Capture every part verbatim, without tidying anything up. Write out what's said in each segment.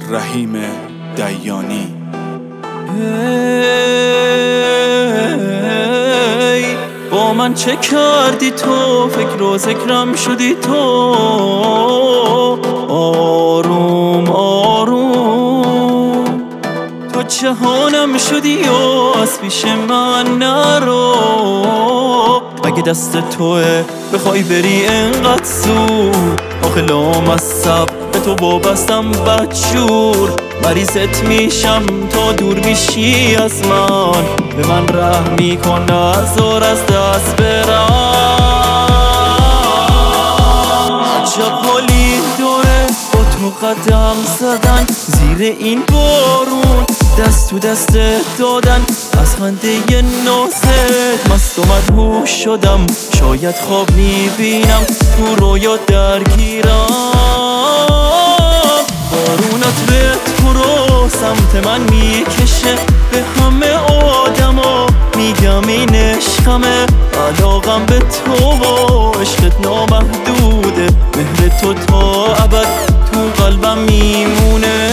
رحیم دیانی. ای با من چه کردی تو، فکر و ذکرم شدی تو. آروم آروم تو جهانم شدی و از پیش من نرو. اگه دست توه بخوای بری انقدر زود، آخه لامصب به تو وابستم بدجور. مریضت میشم تا دور میشی از من، به من رحم میکن نذار از دست برم. عجب حالی داره با تو قدم زدن زیر این بارون، دست تو دست دادن از خنده نازت. مست و مدهوش شدم، شاید خواب میبینم تو رویا درگیرم. بارونت به تو رو سمت من میکشه، به همه آدما میگم این عشقمه. علاقم به تو و عشقت نامحدوده، مهر تو تا ابد تو قلبم میمونه.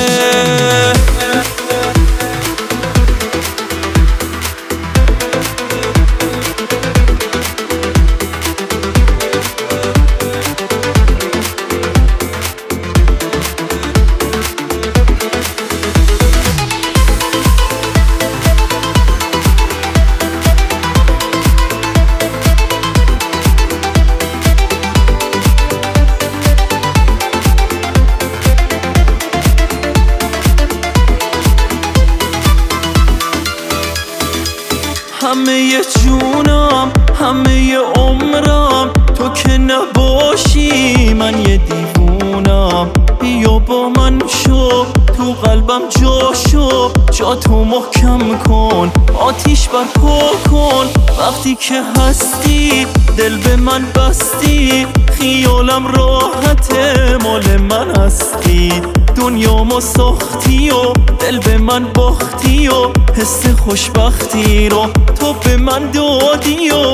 همه جونم همه عمرم تو که نباشی من یه دیوونم. بیا با من شو تو قلبم جا شو، جا تو محکم کن آتیش برپا کن. وقتی که هستی دل به من بستی، خیالم راحته مال من هستی. دنیامو ساختی و دل به من باختی و حس خوشبختی رو تو به من دادی. و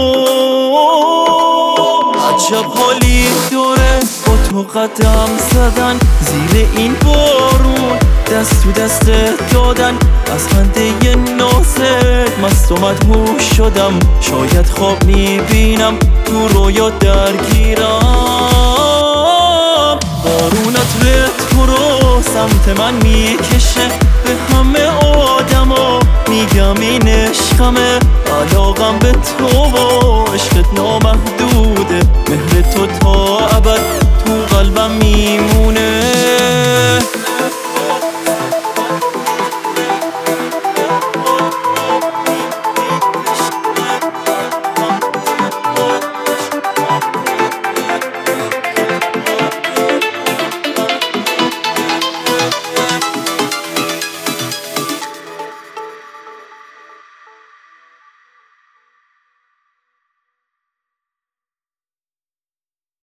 عجب حالی داره با تو قدم زدن زیر این بارون، دست تو دست دادن از خنده نازت. مست و مدهوش شدم، شاید خواب میبینم تو رویا درگیرم. بارونت به تو رو سمت من میکشه، به همه آدما میگم این عشقمه. علاقم به تو و عشقت نامحدوده، مهر